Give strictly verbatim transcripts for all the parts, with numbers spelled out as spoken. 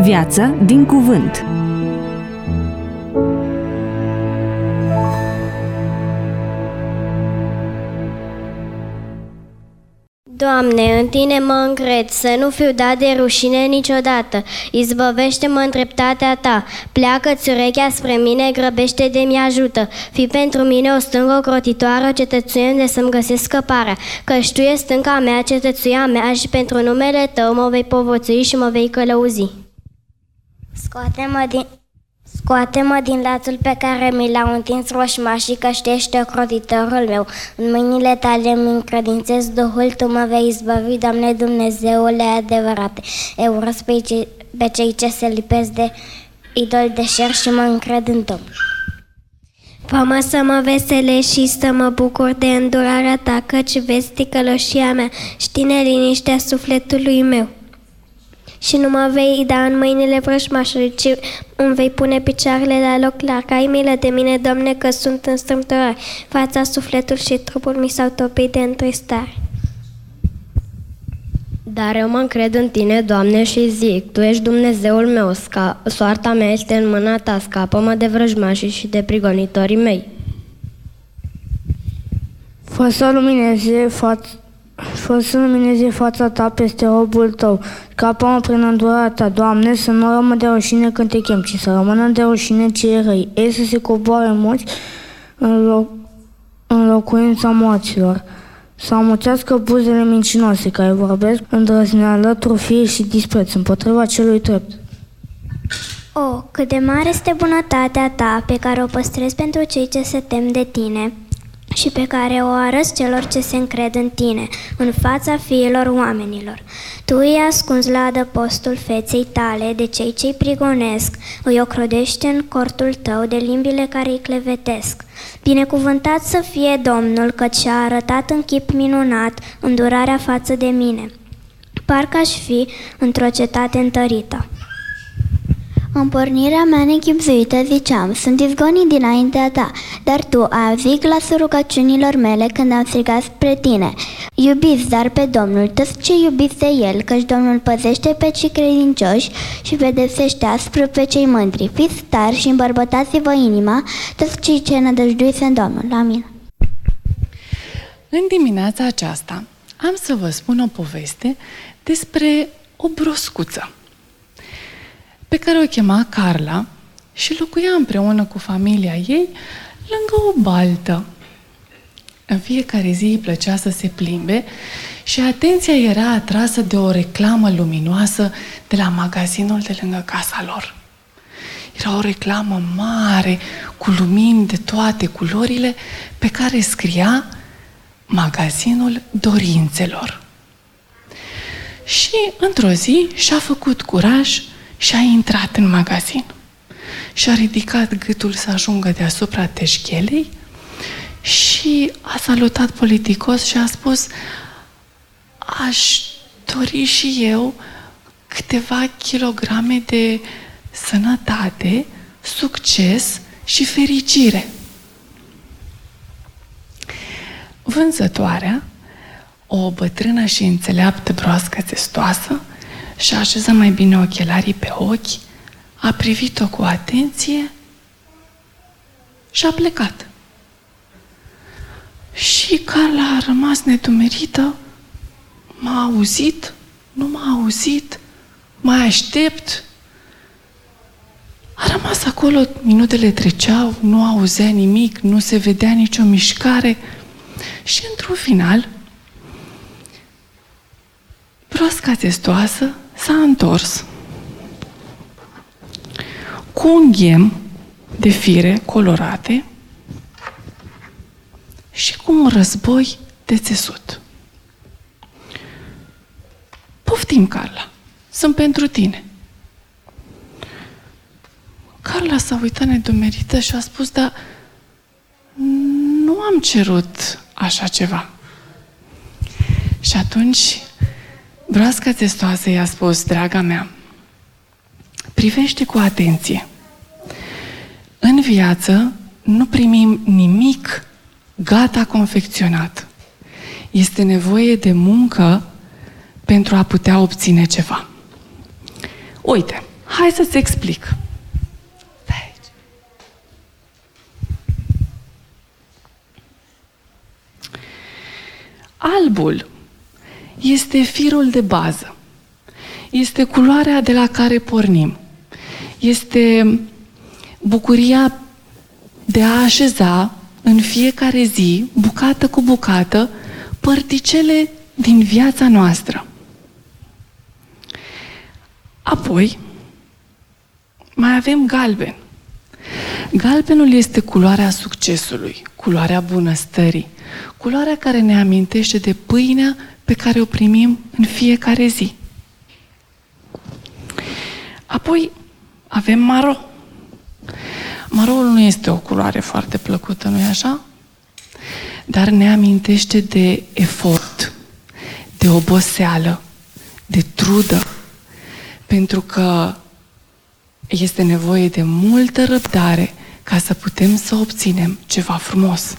Viață din cuvânt. Doamne, în Tine mă încred, să nu fiu dat de rușine niciodată. Izbăvește-mă în dreptatea Ta, pleacă-ți urechea spre mine, grăbește de mi ajută. Fii pentru mine o stângă ocrotitoare, o cetățuie unde să-mi găsesc scăparea. Căci Tu ești stânca mea, cetățuia mea, și pentru numele Tău mă vei povățui și mă vei călăuzi. Scoate-mă din... Scoate-mă din lațul pe care mi l-au întins roșmașii, că Tu ești ocrotitorul meu. În mâinile Tale îmi încredințez Duhul, Tu mă vei izbăvi, Doamne Dumnezeule adevărate. Eu urăsc pe cei, pe cei ce se lipesc de idol de șer și mă încred în Domnul. Fă-mă să mă veselești și să mă bucur de îndurarea Ta, căci vezi ticăloșia mea și Tine liniștea sufletului meu. Și nu mă vei da în mâinile vrăjmașului, ci îmi vei pune picioarele la loc clar. Că ai milă de mine, Doamne, că sunt în strâmtorare. Fața, sufletul și trupul mi s-au topit de întristare. Dar eu mă încred în Tine, Doamne, și zic, Tu ești Dumnezeul meu, sca- soarta mea este în mâna Ta, scapă-mă de vrăjmașii și de prigonitorii mei. Fă să lumineze fața Fă să lumineze fața Ta peste robul Tău. Scapă-mă prin îndurarea Ta, Doamne, să nu rămân de rușine când Te chem, ci să rămână de rușine cei răi. Ei să se coboare morți în, loc, în locuința morților. Să amuțească buzele mincinoase care vorbesc îndrăzneală, trufie și dispreț împotriva celui drept. O, cât de mare este bunătatea Ta pe care o păstrezi pentru cei ce se tem de Tine și pe care o arăți celor ce se încred în Tine, în fața fiilor oamenilor. Tu îi ascunzi la adăpostul feței Tale de cei ce-i prigonesc, îi ocrodești în cortul Tău de limbile care îi clevetesc. Binecuvântat să fie Domnul, căci și-a arătat în chip minunat îndurarea față de mine. Parcă aș fi într-o cetate întărită. În pornirea mea nechibzuită ziceam, sunt izgonit dinaintea Ta, dar Tu ai auzit glasul rugăciunilor mele când am strigat spre Tine. Iubiți dar pe Domnul, toți ce iubiți de El, căci Domnul păzește pe cei credincioși și pedepsește aspru pe cei mândri. Fiți tari și îmbărbătați-vă inima, toți cei ce nădăjduiți în Domnul. Amin. În dimineața aceasta am să vă spun o poveste despre o broscuță pe care o chema Carla și locuia împreună cu familia ei lângă o baltă. În fiecare zi îi plăcea să se plimbe și atenția era atrasă de o reclamă luminoasă de la magazinul de lângă casa lor. Era o reclamă mare, cu lumini de toate culorile, pe care scria Magazinul Dorințelor. Și într-o zi și-a făcut curaj și a intrat în magazin. Și-a ridicat gâtul să ajungă deasupra teșchelei și a salutat politicos și a spus: aș dori și eu câteva kilograme de sănătate, succes și fericire. Vânzătoarea, o bătrână și înțeleaptă broască testoasă, și-a așezat mai bine ochelarii pe ochi, a privit-o cu atenție și a plecat. Și Carla a rămas nedumerită. M-a auzit? Nu m-a auzit? Mai aștept? A rămas acolo, minutele treceau, nu auzea nimic, nu se vedea nicio mișcare și într-un final broasca testoasă s-a întors cu un ghem de fire colorate și cu un război de țesut. Poftim, Carla, sunt pentru tine. Carla s-a uitat nedumerită și a spus: dar nu am cerut așa ceva. Și atunci broasca testoasă i-a spus: draga mea, privește cu atenție. În viață nu primim nimic gata confecționat. Este nevoie de muncă pentru a putea obține ceva. Uite, Hai să-ți explic. Stai aici. Albul este firul de bază. Este culoarea de la care pornim. Este bucuria de a așeza în fiecare zi, bucată cu bucată, părticele din viața noastră. Apoi, mai avem galben. Galbenul este culoarea succesului, culoarea bunăstării, culoarea care ne amintește de pâinea pe care o primim în fiecare zi. Apoi avem maro. Maroul nu este o culoare foarte plăcută, nu-i așa? Dar ne amintește de efort, de oboseală, de trudă, pentru că este nevoie de multă răbdare ca să putem să obținem ceva frumos.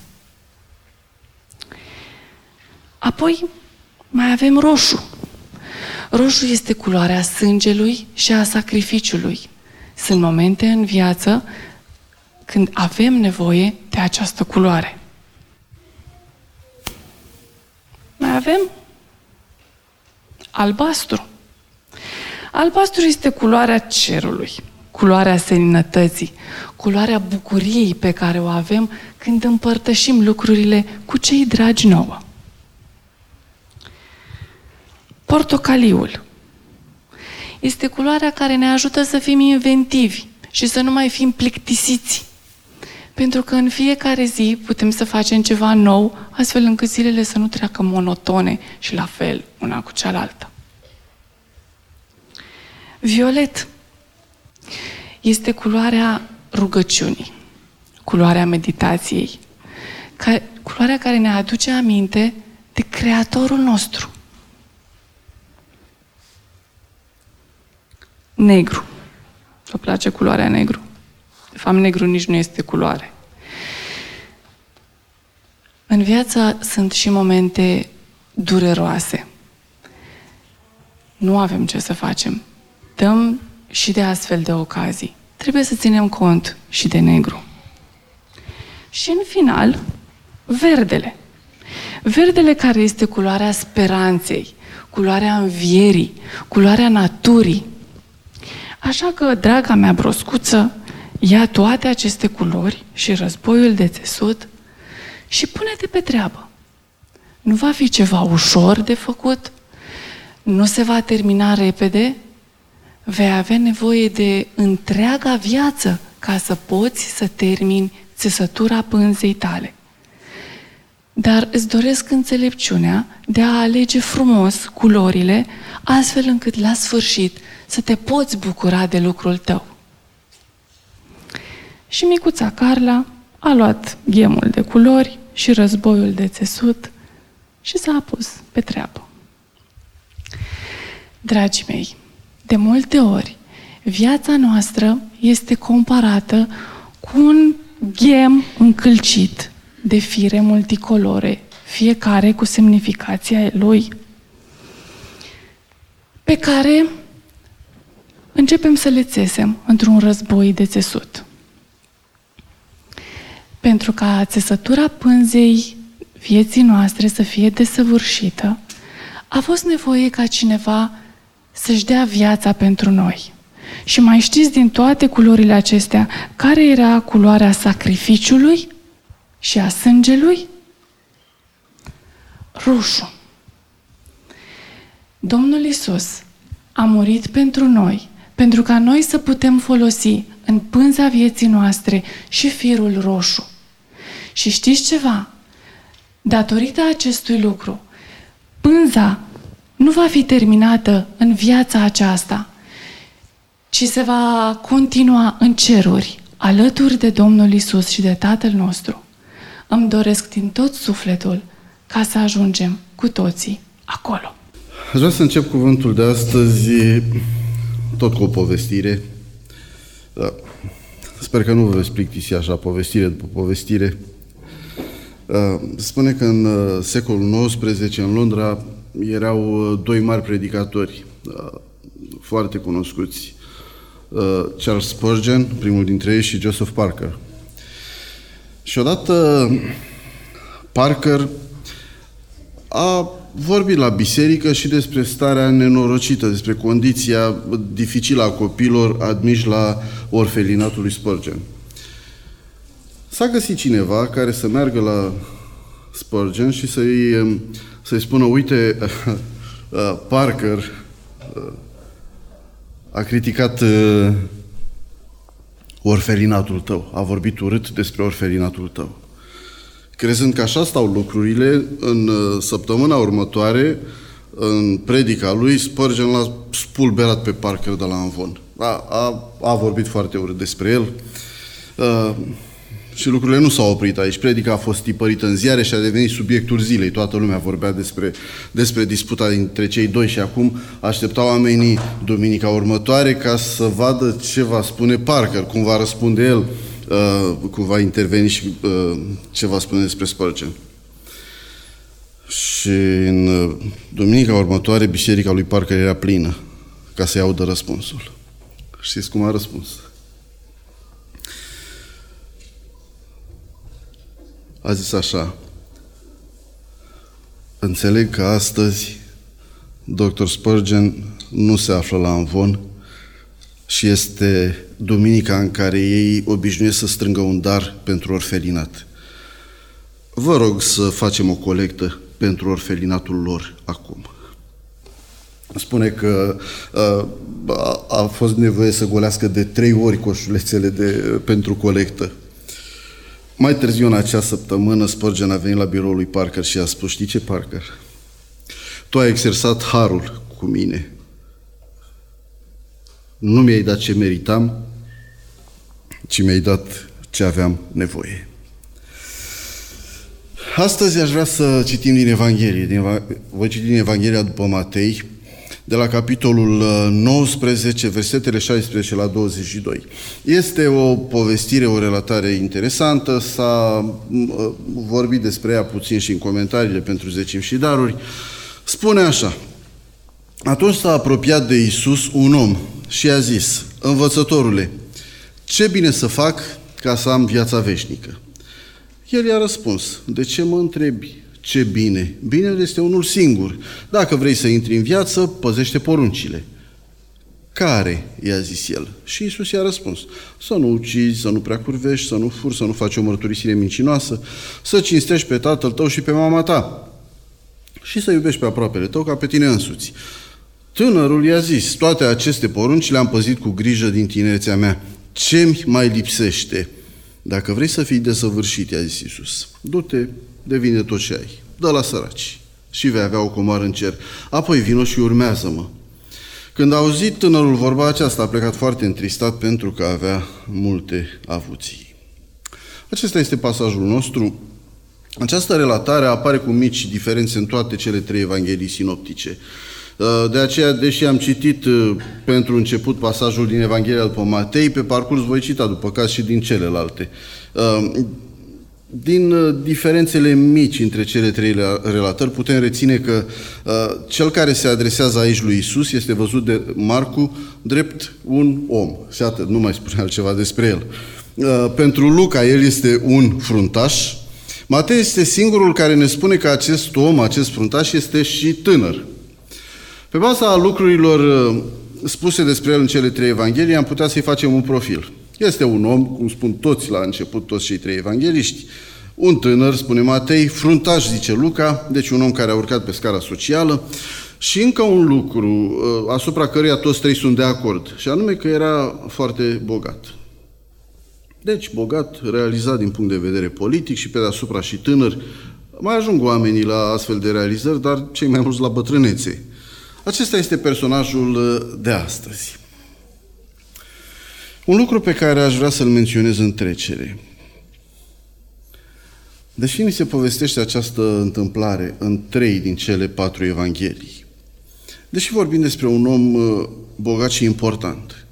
Apoi mai avem roșu. Roșu este culoarea sângelui și a sacrificiului. Sunt momente în viață când avem nevoie de această culoare. Mai avem albastru. Albastru este culoarea cerului, culoarea seninătății, culoarea bucuriei pe care o avem când împărtășim lucrurile cu cei dragi nouă. Portocaliul este culoarea care ne ajută să fim inventivi și să nu mai fim plictisiți. Pentru că în fiecare zi putem să facem ceva nou, astfel încât zilele să nu treacă monotone și la fel una cu cealaltă. Violet este culoarea rugăciunii, culoarea meditației, ca, culoarea care ne aduce aminte de Creatorul nostru. Negru. Vă place culoarea negru? De fapt, negru nici nu este culoare. În viață sunt și momente dureroase. Nu avem ce să facem. Dăm și de astfel de ocazii. Trebuie să ținem cont și de negru. Și în final, verdele. Verdele care este culoarea speranței, culoarea învierii, culoarea naturii. Așa că, draga mea broscuță, ia toate aceste culori și războiul de țesut și pune-te pe treabă. Nu va fi ceva ușor de făcut, nu se va termina repede, vei avea nevoie de întreaga viață ca să poți să termini țesătura pânzei tale. Dar îți doresc înțelepciunea de a alege frumos culorile, astfel încât la sfârșit să te poți bucura de lucrul tău. Și micuța Carla a luat ghemul de culori și războiul de țesut și s-a pus pe treabă. Dragii mei, de multe ori, viața noastră este comparată cu un ghem încălcit de fire multicolore, fiecare cu semnificația lui, pe care începem să le țesem într-un război de țesut. Pentru ca țesătura pânzei vieții noastre să fie desăvârșită, a fost nevoie ca cineva să-și dea viața pentru noi. Și mai știți din toate culorile acestea care era culoarea sacrificiului și a sângelui? Roșu. Domnul Iisus a murit pentru noi, pentru ca noi să putem folosi în pânza vieții noastre și firul roșu. Și știți ceva? Datorită acestui lucru, pânza nu va fi terminată în viața aceasta, ci se va continua în ceruri, alături de Domnul Iisus și de Tatăl nostru. Îmi doresc din tot sufletul ca să ajungem cu toții acolo. Aș vrea să încep cuvântul de astăzi tot cu o povestire. Sper că nu vă veți plictisi așa, povestire după povestire. Spune că în secolul nouăsprezece, în Londra, erau doi mari predicatori foarte cunoscuți. Charles Spurgeon, primul dintre ei, și Joseph Parker. Și odată Parker a vorbit la biserică și despre starea nenorocită, despre condiția dificilă a copiilor admiși la orfelinatul lui Spurgeon. S-a găsit cineva care să meargă la Spurgeon și să-i, să-i spună: uite, Parker a criticat orfelinatul tău, a vorbit urât despre orfelinatul tău. Crezând că așa stau lucrurile, în săptămâna următoare, în predica lui, Spurgeon l-a spulberat pe Parker de la amvon. A, a, a vorbit foarte urât despre el. Uh, și lucrurile nu s-au oprit aici. Predica a fost tipărită în ziare și a devenit subiectul zilei. Toată lumea vorbea despre, despre disputa dintre cei doi și acum așteptau oamenii duminica următoare ca să vadă ce va spune Parker, cum va răspunde el, uh, cum va interveni și uh, ce va spune despre Spurgeon. Și în uh, duminica următoare, biserica lui Parker era plină ca să-i audă răspunsul. Știți cum a răspuns? A zis așa: înțeleg că astăzi doctor Spurgeon nu se află la amvon și este duminica în care ei obișnuiesc să strângă un dar pentru orfelinat. Vă rog să facem o colectă pentru orfelinatul lor acum. Spune că uh, a, a fost nevoie să golească de trei ori coșulețele de, pentru colectă. Mai târziu în acea săptămână, Spurgeon a venit la biroul lui Parker și a spus: știi ce, Parker? Tu ai exersat harul cu mine. Nu mi-ai dat ce meritam, ci mi-ai dat ce aveam nevoie. Astăzi aș vrea să citim din Evanghelie. Din, voi citi din Evanghelia după Matei, de la capitolul nouăsprezece, versetele șaisprezece la douăzeci și doi. Este o povestire, o relatare interesantă, s-a vorbit despre ea puțin și în comentariile pentru zecimi și daruri. Spune așa: atunci s-a apropiat de Iisus un om și a zis: învățătorule, ce bine să fac ca să am viața veșnică? El i-a răspuns: de ce mă întrebi? Ce bine? Binele este unul singur. Dacă vrei să intri în viață, păzește poruncile. Care? I-a zis el. Și Iisus i-a răspuns: să nu ucizi, să nu prea curvești, să nu furi, să nu faci o mărturisire mincinoasă, să cinstești pe tatăl tău și pe mama ta și să iubești pe aproapele tău ca pe tine însuți. Tânărul i-a zis: toate aceste porunci le-am păzit cu grijă din tinerețea mea. Ce-mi mai lipsește? Dacă vrei să fii desăvârșit, i-a zis Iisus, du-te, devine tot ce ai, dă la săraci și vei avea o comoară în cer. Apoi vino și urmează-mă. Când a auzit tânărul vorba aceasta, a plecat foarte întristat pentru că avea multe avuții. Acesta este pasajul nostru. Această relatare apare cu mici diferențe în toate cele trei evanghelii sinoptice. De aceea, deși am citit pentru început pasajul din Evanghelia după Matei, pe parcurs voi cita după caz și din celelalte. Din diferențele mici între cele trei relatări putem reține că cel care se adresează aici lui Iisus este văzut de Marcu drept un om. Și atât, nu mai spune altceva despre el. Pentru Luca, el este un fruntaș. Matei este singurul care ne spune că acest om, acest fruntaș, este și tânăr. Pe baza lucrurilor spuse despre el în cele trei evanghelii, am putea să-i facem un profil. Este un om, cum spun toți la început, toți cei trei evangheliști, un tânăr, spune Matei, fruntaș, zice Luca, deci un om care a urcat pe scara socială, și încă un lucru asupra căruia toți trei sunt de acord, și anume că era foarte bogat. Deci, bogat, realizat din punct de vedere politic și pe deasupra și tânăr. Mai ajung oamenii la astfel de realizări, dar cei mai mulți la bătrânețe. Acesta este personajul de astăzi. Un lucru pe care aș vrea să-l menționez în trecere. Deși ni se povestește această întâmplare în trei din cele patru evanghelii, deși vorbim despre un om bogat și important,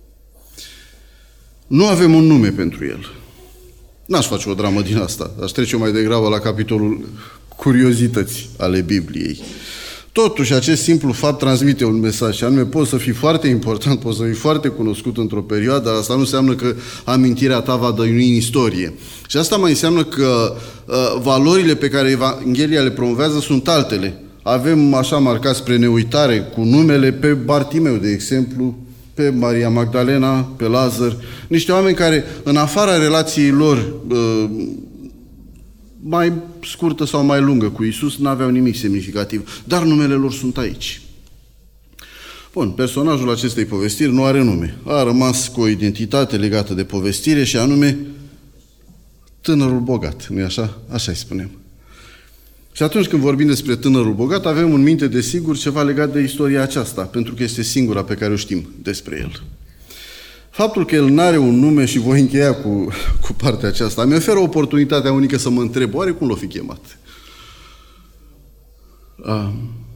nu avem un nume pentru el. N-aș face o dramă din asta, aș trece mai degrabă la capitolul curiozități ale Bibliei. Totuși, acest simplu fapt transmite un mesaj, și anume poți să fii foarte important, poți să fii foarte cunoscut într-o perioadă, asta nu înseamnă că amintirea ta va dăinui în istorie. Și asta mai înseamnă că uh, valorile pe care Evanghelia le promovează sunt altele. Avem așa marcat spre neuitare cu numele pe Bartimeu, de exemplu, pe Maria Magdalena, pe Lazar, niște oameni care, în afara relației lor uh, mai scurtă sau mai lungă cu Iisus, n-aveau nimic semnificativ, dar numele lor sunt aici. Bun, personajul acestei povestiri nu are nume. A rămas cu o identitate legată de povestire și anume tânărul bogat, nu-i așa? Așa îi spunem. Și atunci când vorbim despre tânărul bogat, avem în minte, desigur, ceva legat de istoria aceasta, pentru că este singura pe care o știm despre el. Faptul că el n-are un nume, și voi încheia cu, cu partea aceasta, mi oferă oportunitatea unică să mă întreb, oare cum l-o fi chemat? A,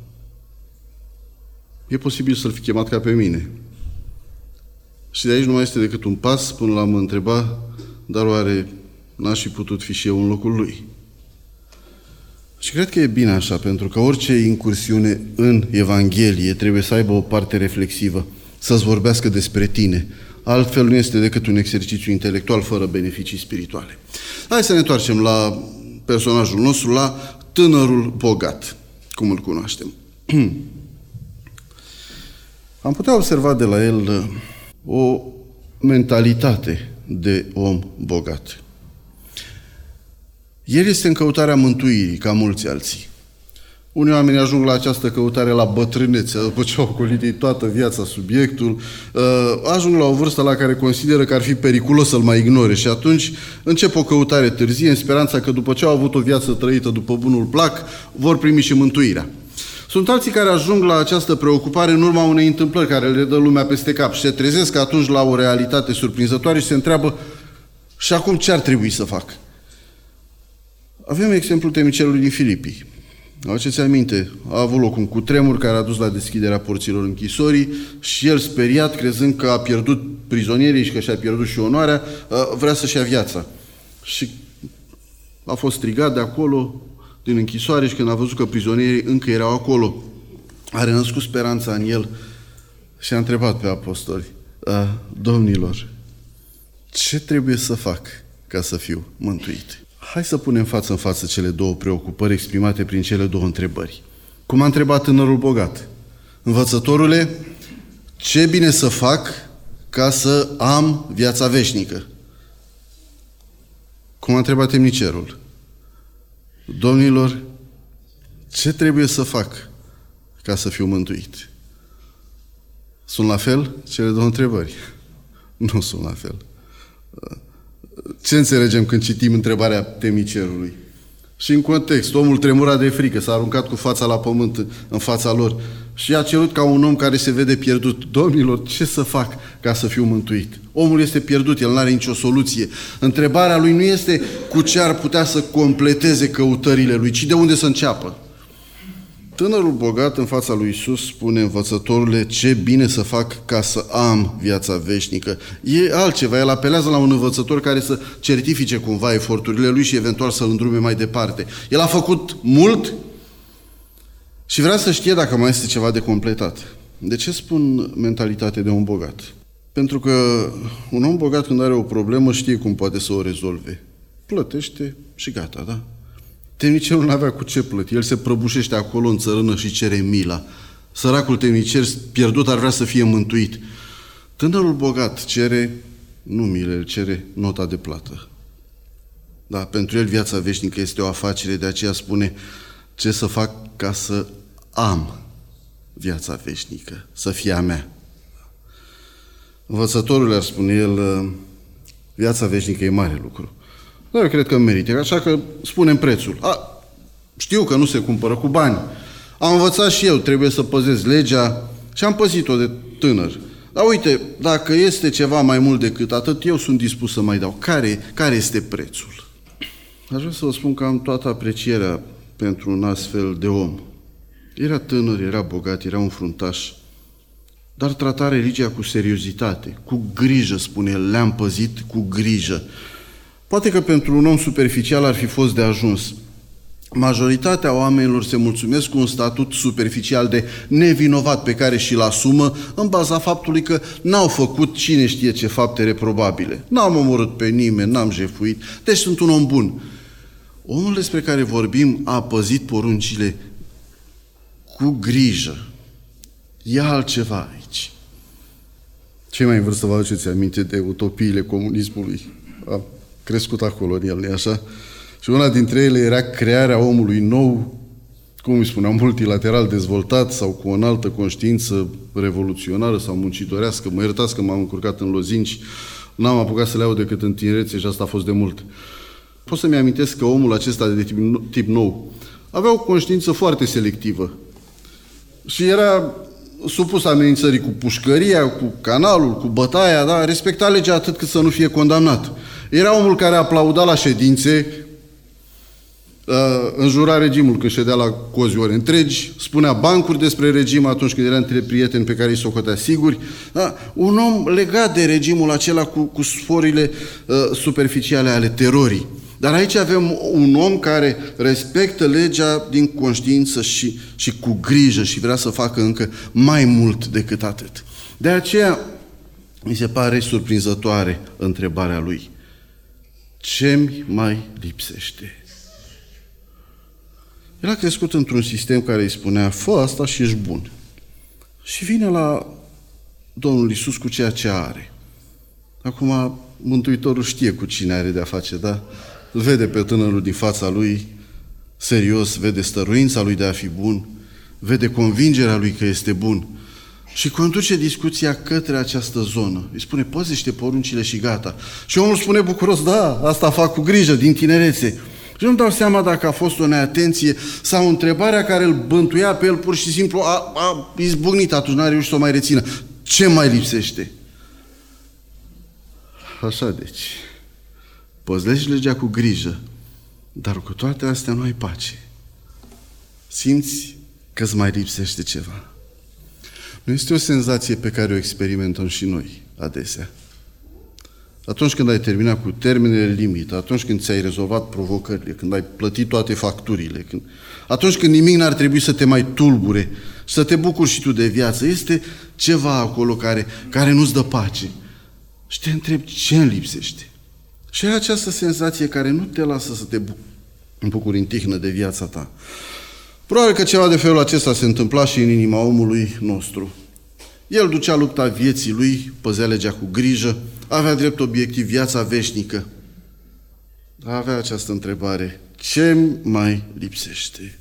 e posibil să-l fi chemat ca pe mine. Și de aici nu mai este decât un pas până la mă întreba, dar oare n-aș fi putut fi și eu în locul lui? Și cred că e bine așa, pentru că orice incursiune în Evanghelie trebuie să aibă o parte reflexivă, să-ți vorbească despre tine. Altfel nu este decât un exercițiu intelectual fără beneficii spirituale. Hai să ne întoarcem la personajul nostru, la tânărul bogat, cum îl cunoaștem. Am putea observa de la el o mentalitate de om bogat. El este în căutarea mântuirii, ca mulți alții. Unii oameni ajung la această căutare la bătrânețe, după ce au ocolit toată viața subiectul, ajung la o vârstă la care consideră că ar fi periculos să-l mai ignore și atunci încep o căutare târzie în speranța că după ce au avut o viață trăită după bunul plac, vor primi și mântuirea. Sunt alții care ajung la această preocupare în urma unei întâmplări care le dă lumea peste cap și se trezesc atunci la o realitate surprinzătoare și se întreabă, și acum ce ar trebui să fac? Avem exemplul temnicerului din Filipii. Aduceți aminte, a avut loc un cutremur care a dus la deschiderea porților închisorii și el, speriat, crezând că a pierdut prizonierii și că și-a pierdut și onoarea, vrea să-și ia viața. Și a fost strigat de acolo, din închisoare, și când a văzut că prizonierii încă erau acolo, a renăscut speranța în el și a întrebat pe apostoli, domnilor, ce trebuie să fac ca să fiu mântuit? Hai să punem față în față cele două preocupări exprimate prin cele două întrebări. Cum a întrebat tânărul bogat? Învățătorule, ce bine să fac ca să am viața veșnică? Cum a întrebat temnicerul? Domnilor, ce trebuie să fac ca să fiu mântuit? Sunt la fel cele două întrebări? Nu sunt la fel. Ce înțelegem când citim întrebarea temnicerului? Și în context, omul tremura de frică, s-a aruncat cu fața la pământ în fața lor și a cerut ca un om care se vede pierdut, domnilor, ce să fac ca să fiu mântuit? Omul este pierdut, el nu are nicio soluție. Întrebarea lui nu este cu ce ar putea să completeze căutările lui, ci de unde să înceapă. Tânărul bogat în fața lui Iisus spune, învățătorule, ce bine să fac ca să am viața veșnică. E altceva, el apelează la un învățător care să certifice cumva eforturile lui și eventual să-l îndrume mai departe. El a făcut mult și vrea să știe dacă mai este ceva de completat. De ce spun mentalitate de om bogat? Pentru că un om bogat, când are o problemă, știe cum poate să o rezolve. Plătește și gata, da? Temnicerul nu avea cu ce plăti. El se prăbușește acolo în țărână și cere mila. Săracul temnicer pierdut ar vrea să fie mântuit. Tânărul bogat cere, nu milă, el cere nota de plată. Da, pentru el viața veșnică este o afacere, de aceea spune, ce să fac ca să am viața veșnică, să fie a mea. Învățătorul, ar spune el, viața veșnică e mare lucru. Dar eu cred că merită, așa că spunem prețul. A, știu că nu se cumpără cu bani. Am învățat și eu, trebuie să păzesc legea și am păzit-o de tânăr. Dar uite, dacă este ceva mai mult decât atât, eu sunt dispus să mai dau. Care, care este prețul? Aș vrea să vă spun că am toată aprecierea pentru un astfel de om. Era tânăr, era bogat, era un fruntaș, dar trata religia cu seriozitate, cu grijă, spune el, le-am păzit cu grijă. Poate că pentru un om superficial ar fi fost de ajuns, Majoritatea oamenilor se mulțumesc cu un statut superficial de nevinovat pe care și-l asumă în baza faptului că n-au făcut cine știe ce fapte reprobabile. N-am omorât pe nimeni, n-am jefuit, deci sunt un om bun. Omul despre care vorbim a păzit poruncile cu grijă. E altceva aici. Cei mai în vârstă vă aduceți aminte de utopiile comunismului. Am crescut acolo în el, nu-i așa? Și una dintre ele era crearea omului nou, cum îi spuneam, multilateral dezvoltat sau cu o înaltă conștiință revoluționară sau muncitorească. Mă iertați că m-am încurcat în lozinci, n-am apucat să le iau decât în tinerețe și asta a fost de mult. Pot să-mi amintesc că omul acesta de tip, tip nou avea o conștiință foarte selectivă și era supus amenințării cu pușcăria, cu canalul, cu bătaia, da? Respecta legea atât cât să nu fie condamnat. Era omul care aplauda la ședințe, înjura regimul când ședea la cozi ori întregi, spunea bancuri despre regim atunci când era între prieteni pe care îi socotea siguri. Da? Un om legat de regimul acela cu, cu sforile uh, superficiale ale terorii. Dar aici avem un om care respectă legea din conștiință și, și cu grijă și vrea să facă încă mai mult decât atât. De aceea mi se pare surprinzătoare întrebarea lui. Ce-mi mai lipsește? El a crescut într-un sistem care îi spunea, fă asta și ești bun. Și vine la Domnul Iisus cu ceea ce are. Acum, Mântuitorul știe cu cine are de-a face, da? Îl vede pe tânărul din fața lui, serios, vede stăruința lui de a fi bun, vede convingerea lui că este bun și conduce discuția către această zonă. Îi spune, păzește poruncile și gata. Și omul spune bucuros, da, asta fac cu grijă, din tinerețe. Și nu-mi dau seama dacă a fost o neatenție sau întrebarea care îl bântuia pe el pur și simplu a, a izbucnit, atunci n-a reușit să o mai rețină. Ce mai lipsește? Așa deci, păzlești legea cu grijă, dar cu toate astea nu ai pace. Simți că îți mai lipsește ceva. Nu este o senzație pe care o experimentăm și noi adesea. Atunci când ai terminat cu termenele limită, atunci când ți-ai rezolvat provocările, când ai plătit toate facturile, când... atunci când nimic n-ar trebui să te mai tulbure, să te bucuri și tu de viață, este ceva acolo care, care nu-ți dă pace. Și te întrebi ce îmi lipsește. Și ai această senzație care nu te lasă să te bucuri în tihnă de viața ta. Probabil că ceva de felul acesta se întâmpla și în inima omului nostru. El ducea lupta vieții lui, păzea legea cu grijă, avea drept obiectiv viața veșnică. Dar avea această întrebare, ce mai lipsește?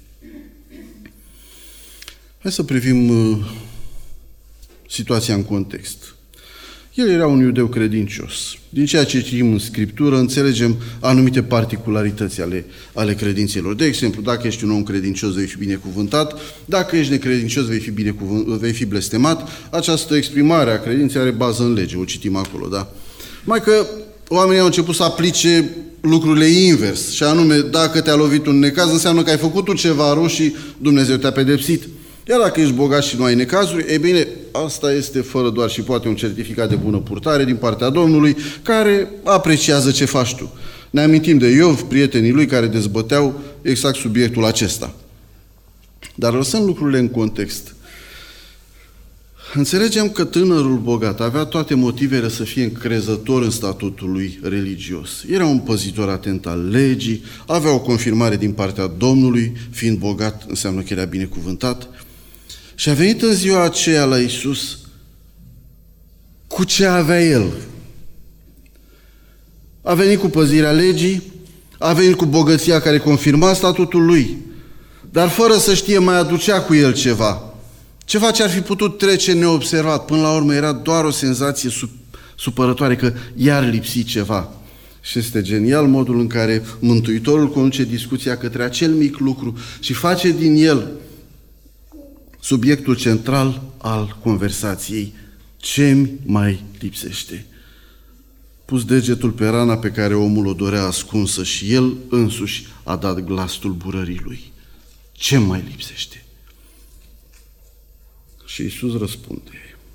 Hai să privim uh, situația în context. El era un iudeu credincios. Din ceea ce citim în Scriptură, înțelegem anumite particularități ale, ale credințelor. De exemplu, dacă ești un om credincios, vei fi binecuvântat. Dacă ești necredincios, vei fi, vei fi blestemat. Această exprimare a credinței are bază în lege, o citim acolo, da? Mai că oamenii au început să aplice lucrurile invers, și anume, dacă te-a lovit un necaz, înseamnă că ai făcut tu ceva rău și Dumnezeu te-a pedepsit. Iar dacă ești bogat și nu ai necazuri, e bine, asta este fără doar și poate un certificat de bună purtare din partea Domnului, care apreciază ce faci tu. Ne amintim de Iov, prietenii lui care dezbăteau exact subiectul acesta. Dar lăsăm lucrurile în context. Înțelegem că tânărul bogat avea toate motivele să fie încrezător în statutul lui religios. Era un păzitor atent al legii, avea o confirmare din partea Domnului, fiind bogat înseamnă că era binecuvântat. Și a venit în ziua aceea la Iisus cu ce avea el. A venit cu păzirea legii, a venit cu bogăția care confirma statutul lui, dar fără să știe mai aducea cu el ceva. Ceva ce ar fi putut trece neobservat. Până la urmă era doar o senzație supărătoare că i-ar lipsi ceva. Și este genial modul în care Mântuitorul conduce discuția către acel mic lucru și face din el subiectul central al conversației. Ce-mi mai lipsește? Pus degetul pe rana pe care omul o dorea ascunsă și el însuși a dat glas tulburării lui. Ce mai lipsește? Și Iisus răspunde.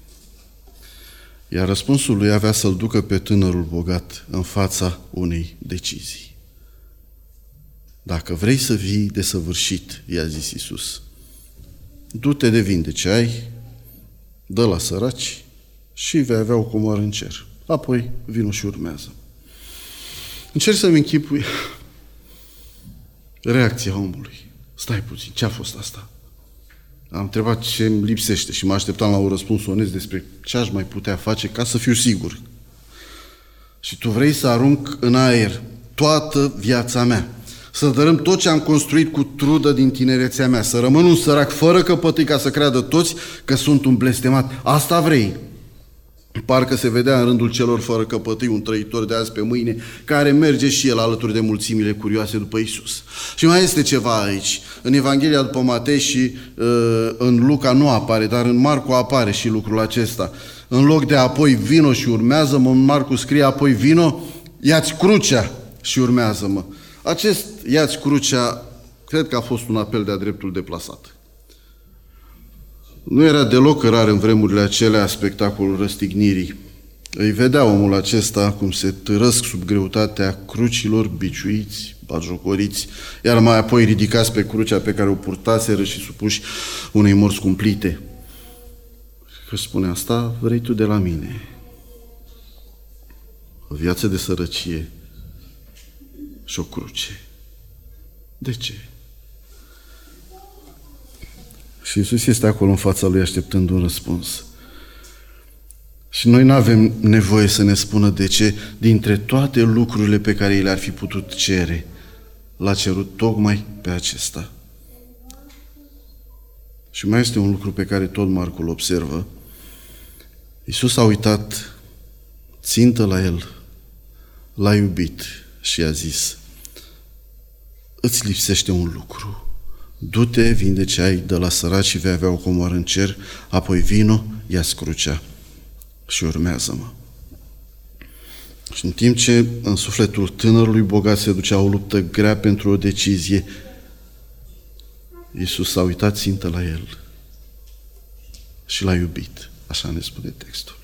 Iar răspunsul lui avea să-l ducă pe tânărul bogat în fața unei decizii. Dacă vrei să vii desăvârșit, i-a zis Iisus, du-te de vinde ce ai, dă la săraci și vei avea o comoară în cer. Apoi vino și urmează. Încerc să-mi închipui reacția omului. Stai puțin, ce a fost asta? Am întrebat ce îmi lipsește și mă așteptam la un răspuns onest despre ce aș mai putea face ca să fiu sigur. Și tu vrei să arunc în aer toată viața mea, să dărâm tot ce am construit cu trudă din tinerețea mea, să rămân un sărac fără căpătâi ca să creadă toți că sunt un blestemat. Asta vrei? Parcă se vedea în rândul celor fără căpătâi un trăitor de azi pe mâine, care merge și el alături de mulțimile curioase după Iisus. Și mai este ceva aici. În Evanghelia după Matei și uh, în Luca nu apare, dar în Marcu apare și lucrul acesta. În loc de apoi vino și urmează-mă, în Marcu scrie apoi vino, ia-ți crucea și urmează-mă. Acest ia-ți crucea, cred că a fost un apel de-a dreptul deplasat. Nu era deloc rar în vremurile acelea spectacolul răstignirii. Îi vedea omul acesta cum se târăsc sub greutatea crucilor, biciuiți, batjocoriți, iar mai apoi ridicați pe crucea pe care o purtaseră și supuși unei morți cumplite. Că spune asta, vrei tu de la mine. O viață de sărăcie și o cruce. De ce? Și Iisus este acolo în fața lui așteptând un răspuns. Și noi nu avem nevoie să ne spună de ce, dintre toate lucrurile pe care i le-ar fi putut cere, l-a cerut tocmai pe acesta. Și mai este un lucru pe care tot Marcu îl observă. Iisus a uitat țintă la el, l-a iubit și a zis, îți lipsește un lucru. Du-te, vinde ce ai, dă la săraci și vei avea o comoară în cer, apoi vino, ia-ți crucea și urmează-mă. Și în timp ce în sufletul tânărului bogat se ducea o luptă grea pentru o decizie, Iisus s-a uitat țintă la el și l-a iubit, așa ne spune textul.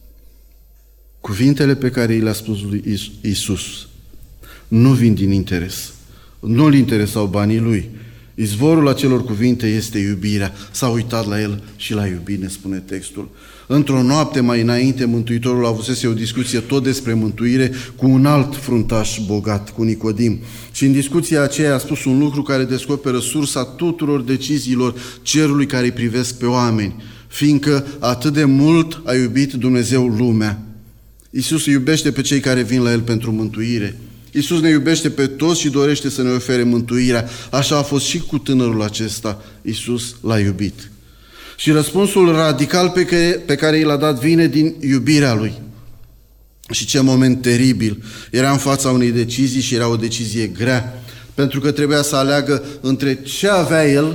Cuvintele pe care i le-a spus lui Iisus nu vin din interes, nu-l interesau banii lui. Izvorul acelor cuvinte este iubirea. S-a uitat la el și l-a iubit, ne spune textul. Într-o noapte mai înainte, Mântuitorul avusese o discuție tot despre mântuire cu un alt fruntaș bogat, cu Nicodim. Și în discuția aceea a spus un lucru care descoperă sursa tuturor deciziilor cerului care îi privesc pe oameni. Fiindcă atât de mult a iubit Dumnezeu lumea. Iisus îi iubește pe cei care vin la El pentru mântuire. Iisus ne iubește pe toți și dorește să ne ofere mântuirea. Așa a fost și cu tânărul acesta. Iisus l-a iubit. Și răspunsul radical pe care, pe care i l-a dat vine din iubirea Lui. Și ce moment teribil. Era în fața unei decizii și era o decizie grea. Pentru că trebuia să aleagă între ce avea El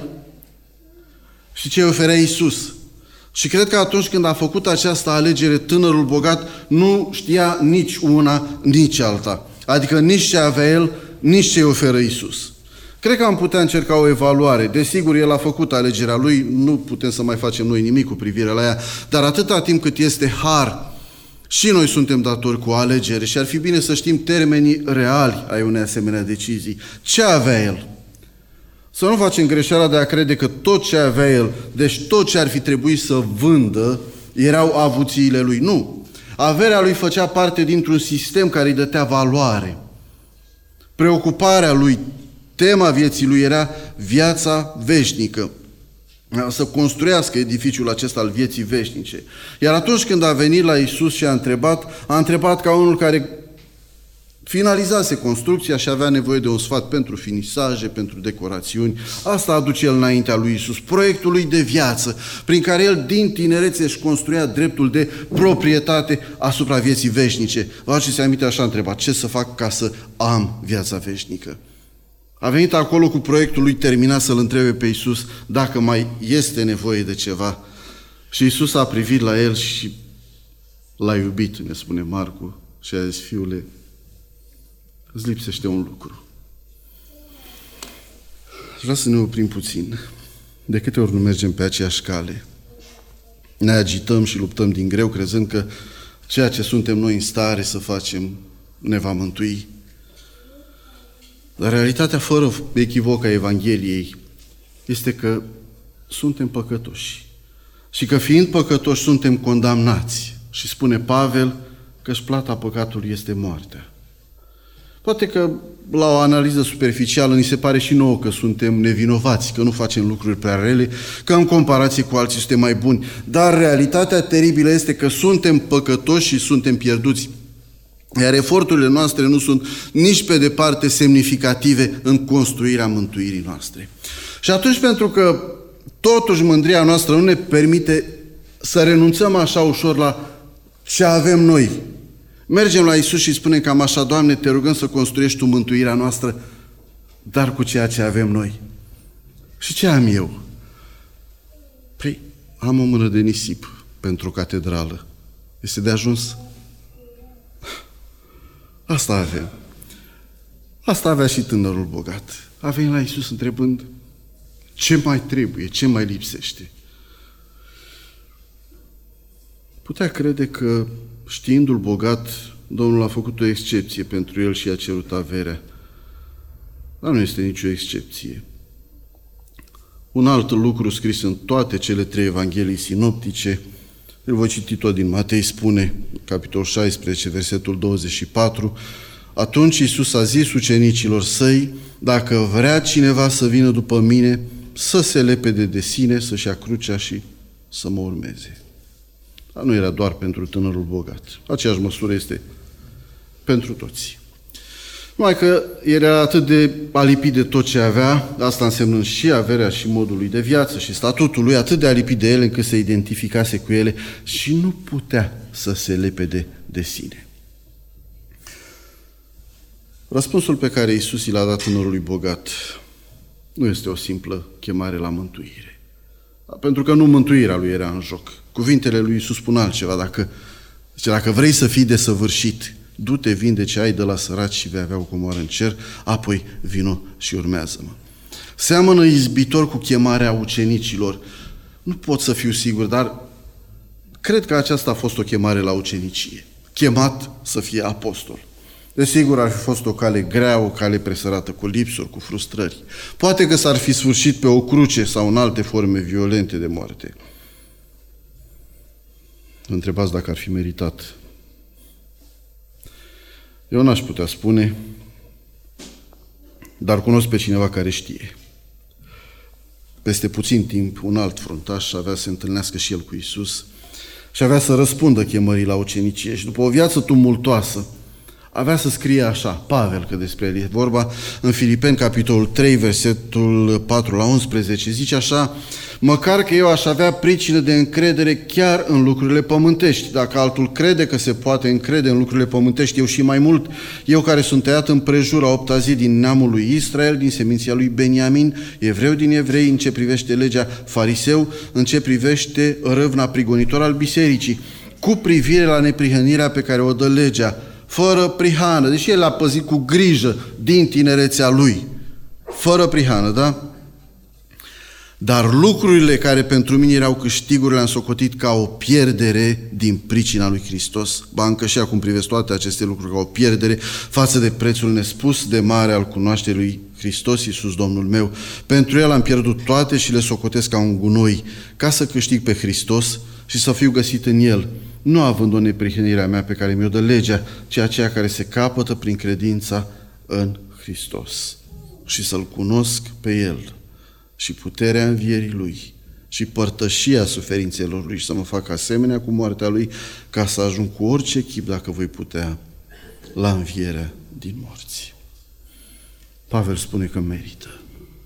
și ce îi oferea Iisus. Și cred că atunci când a făcut această alegere, tânărul bogat nu știa nici una, nici alta. Adică nici ce avea el, nici ce îi oferă Iisus. Cred că am putea încerca o evaluare. Desigur, el a făcut alegerea lui, nu putem să mai facem noi nimic cu privire la ea, dar atâta timp cât este har, și noi suntem datori cu o alegere și ar fi bine să știm termenii reali ai unei asemenea decizii. Ce avea el? Să nu facem greșeala de a crede că tot ce avea el, deci tot ce ar fi trebuit să vândă, erau avuțiile lui. Nu. Averea lui făcea parte dintr-un sistem care îi dătea valoare. Preocuparea lui, tema vieții lui era viața veșnică. Să construiască edificiul acesta al vieții veșnice. Iar atunci când a venit la Iisus și a întrebat, a întrebat ca unul care finalizase construcția și avea nevoie de un sfat pentru finisaje, pentru decorațiuni. Asta aduce el înaintea lui Iisus, proiectul lui de viață, prin care el din tinerețe își construia dreptul de proprietate asupra vieții veșnice. Vă aduceți aminte, așa a întrebat, ce să fac ca să am viața veșnică? A venit acolo cu proiectul lui terminat să-L întrebe pe Iisus dacă mai este nevoie de ceva. Și Iisus a privit la el și l-a iubit, ne spune Marcu, și a zis, fiule, îți lipsește un lucru. Vreau să ne oprim puțin. De câte ori nu mergem pe aceeași cale? Ne agităm și luptăm din greu, crezând că ceea ce suntem noi în stare să facem ne va mântui. Dar realitatea fără echivoc a Evangheliei este că suntem păcătoși și că fiind păcătoși suntem condamnați. Și spune Pavel că-și plata păcatului este moartea. Poate că la o analiză superficială ni se pare și nouă că suntem nevinovați, că nu facem lucruri prea rele, că în comparație cu alții suntem mai buni. Dar realitatea teribilă este că suntem păcătoși și suntem pierduți. Iar eforturile noastre nu sunt nici pe departe semnificative în construirea mântuirii noastre. Și atunci, pentru că totuși mândria noastră nu ne permite să renunțăm așa ușor la ce avem noi, mergem la Iisus și spunem cam așa: Doamne, te rugăm să construiești Tu mântuirea noastră, dar cu ceea ce avem noi. Și ce am eu? Păi, am o mână de nisip pentru o catedrală. Este de ajuns? Asta avem. Asta avea și tânărul bogat. A venit la Iisus întrebând: ce mai trebuie, ce mai lipsește? Putea crede că, știindu-l bogat, Domnul a făcut o excepție pentru el și a cerut averea. Dar nu este nicio excepție. Un alt lucru scris în toate cele trei evanghelii sinoptice, îl voi citi tot din Matei, spune, capitolul șaisprezece, versetul douăzeci și patru, atunci Iisus a zis ucenicilor săi: dacă vrea cineva să vină după mine, să se lepede de sine, să-și ia crucea și să mă urmeze. Dar nu era doar pentru tânărul bogat. Aceeași măsură este pentru toți. Numai că era atât de alipit de tot ce avea, asta însemnând și averea și modul lui de viață și statutul lui, atât de alipit de ele încât se identificase cu ele și nu putea să se lepede de sine. Răspunsul pe care Iisus i l-a dat tânărului bogat nu este o simplă chemare la mântuire. Pentru că nu mântuirea lui era în joc. Cuvintele lui Iisus spun altceva. Dacă, dacă vrei să fii desăvârșit, du-te, vinde ce ai de la săraci și vei avea o comoară în cer, apoi vino și urmează-mă. Seamănă izbitor cu chemarea ucenicilor. Nu pot să fiu sigur, dar cred că aceasta a fost o chemare la ucenicie. Chemat să fie apostol. Desigur, ar fi fost o cale grea, o cale presărată cu lipsuri, cu frustrări. Poate că s-ar fi sfârșit pe o cruce sau în alte forme violente de moarte. Întrebați dacă ar fi meritat. Eu n-aș putea spune, dar cunosc pe cineva care știe. Peste puțin timp, un alt fruntaș avea să se întâlnească și el cu Iisus și avea să răspundă chemării la ucenicie și după o viață tumultoasă, avea să scrie așa, Pavel, că despre el e vorba, în Filipeni, capitolul trei, versetul patru la unsprezece, zice așa: măcar că eu aș avea pricină de încredere chiar în lucrurile pământești. Dacă altul crede că se poate încrede în lucrurile pământești, eu și mai mult, eu care sunt tăiat împrejur a opta zi din neamul lui Israel, din seminția lui Beniamin, evreu din evrei, în ce privește legea, fariseu, în ce privește râvna prigonitor al bisericii, cu privire la neprihănirea pe care o dă legea, fără prihană, deși el a păzit cu grijă din tinerețea lui, fără prihană, da? Dar lucrurile care pentru mine erau câștiguri le-am socotit ca o pierdere din pricina lui Hristos. Ba, încă și acum privesc toate aceste lucruri ca o pierdere față de prețul nespus de mare al cunoașterii lui Hristos, Iisus Domnul meu. Pentru El am pierdut toate și le socotesc ca un gunoi, ca să câștig pe Hristos și să fiu găsit în El, nu având o neprihănire a mea pe care mi-o dă legea, ci aceea care se capătă prin credința în Hristos. Și să-L cunosc pe El și puterea învierii Lui și părtășia suferințelor Lui și să mă fac asemenea cu moartea Lui, ca să ajung cu orice chip, dacă voi putea, la învierea din morți. Pavel spune că merită.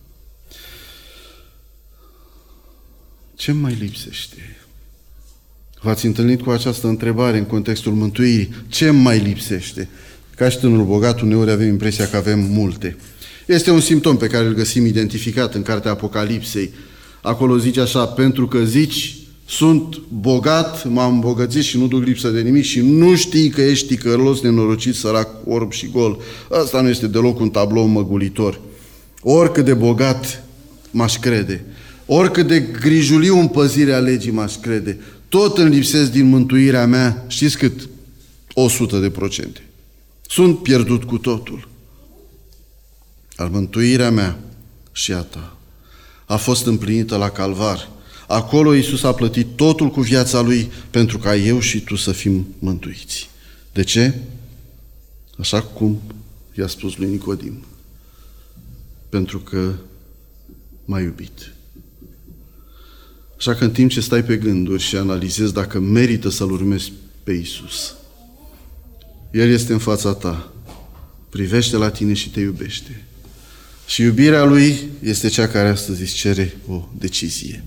Ce mai lipsește? V-ați întâlnit cu această întrebare în contextul mântuirii? Ce mai lipsește? Ca și tânărul bogat, uneori avem impresia că avem multe. Este un simptom pe care îl găsim identificat în cartea Apocalipsei. Acolo zice așa: pentru că zici, sunt bogat, m-am îmbogățit și nu duc lipsă de nimic și nu știi că ești ticălos, nenorocit, sărac, orb și gol. Asta nu este deloc un tablou măgulitor. Oricât de bogat m-aș crede, oricât de grijuliu în păzirea legii m-aș crede, tot îmi lipsesc din mântuirea mea, știți cât? o sută de procente. Sunt pierdut cu totul. Dar mântuirea mea și a ta a fost împlinită la Calvar. Acolo Iisus a plătit totul cu viața Lui pentru ca eu și tu să fim mântuiți. De ce? Așa cum i-a spus lui Nicodim. Pentru că m-a iubit. Așa că în timp ce stai pe gânduri și analizezi dacă merită să-L urmezi pe Iisus, El este în fața ta, privește la tine și te iubește. Și iubirea Lui este cea care astăzi îți cere o decizie.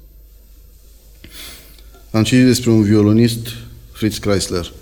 Am citit despre un violonist, Fritz Kreisler,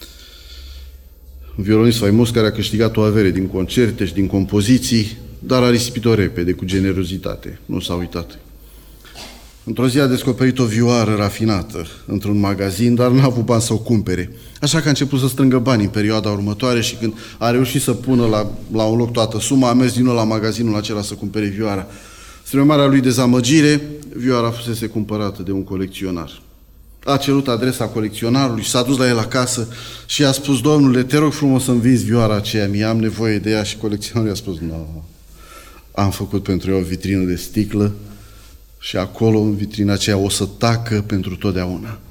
un violonist faimos care a câștigat o avere din concerte și din compoziții, dar a risipit-o repede, cu generozitate. Nu s-a uitat. Într-o zi a descoperit o vioară rafinată într-un magazin, dar n-a avut bani să o cumpere. Așa că a început să strângă bani în perioada următoare și când a reușit să pună la, la un loc toată suma, a mers din nou la magazinul acela să cumpere vioara. Spre marea lui dezamăgire, vioara fusese cumpărată de un colecționar. A cerut adresa colecționarului și s-a dus la el acasă și i-a spus: domnule, te rog frumos să-mi vinzi vioara aceea, mi am nevoie de ea. Și colecționarul i-a spus: nu, am făcut pentru ea o vitrină de sticlă și acolo, în vitrina aceea, o să tacă pentru totdeauna.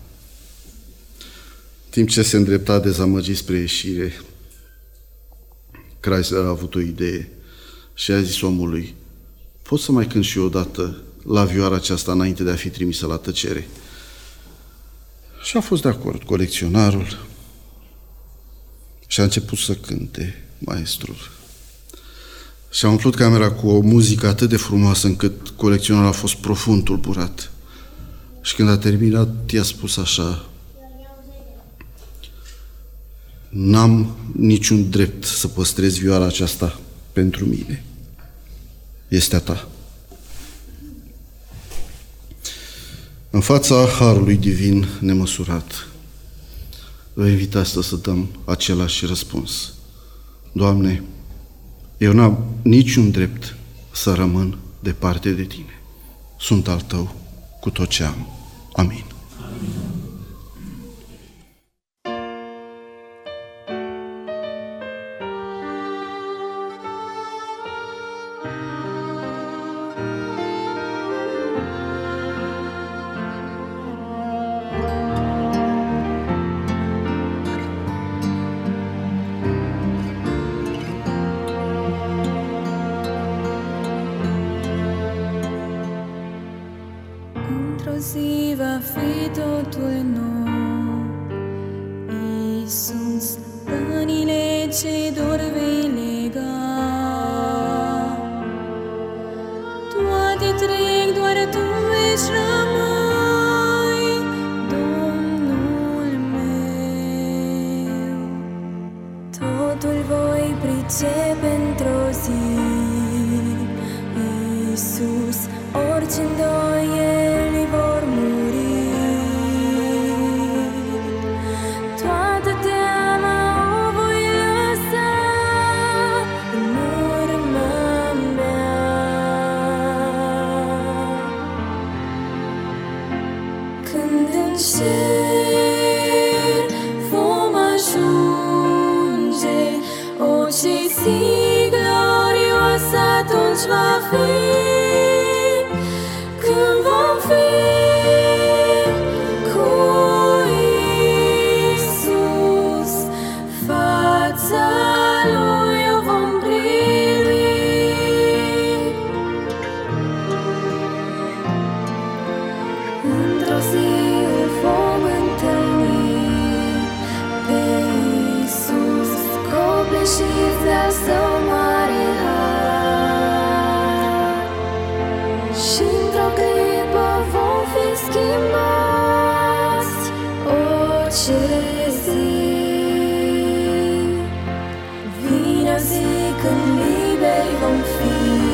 Timp ce se îndrepta dezamăgit spre ieșire, Chrysler a avut o idee și a zis omului: pot să mai cânt și eu odată la vioara aceasta înainte de a fi trimisă la tăcere? Și a fost de acord colecționarul și a început să cânte maestrul. Și a umplut camera cu o muzică atât de frumoasă încât colecționarul a fost profund tulburat. Și când a terminat, i-a spus așa: n-am niciun drept să păstrez vioara aceasta pentru mine. Este a ta. În fața Harului Divin nemăsurat, vă invit astăzi să dăm același răspuns. Doamne, eu n-am niciun drept să rămân departe de Tine. Sunt al Tău cu tot ce am. Amin. zi va fi totul nou. Iisus, rănile ce dor vei lega. Toate trec, doar Tu ești rămâi, Domnul meu. Totul voi pricepe într-o zi, Iisus, orice îndoieli vor muri. Toată teama o voi lăsa în urma mea. Când în cer vom ajunge, orice zi glorioasă atunci va fi. Când vom fi cu Iisus, fața Lui o vom privi. Într-o zi îl vom întâlni pe Iisus, copleșiți de al Său mare har. Și într-o clipă vom fi schimbați, orice zi. Vine o zi când liberi vom fi,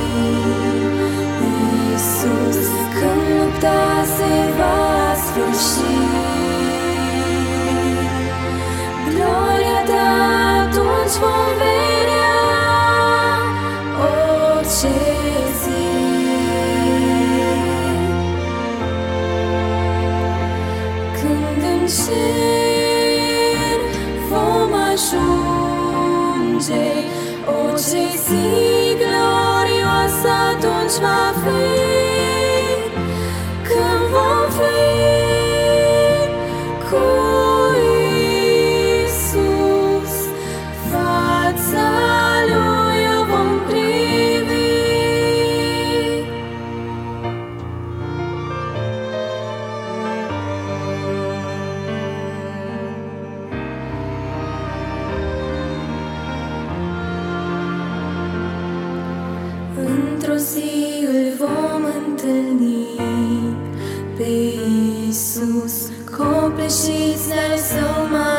Iisus, când lupta se va sfârși. Gloria Ta atunci vom vedea, orice zi. Când în cer vom ajunge, orice zi glorioasă atunci va fi, când vom fi cu Iisus, fața Lui o vom privi. Într-o zi îl vom întâlni pe Iisus, copleșiți de-al Său mare.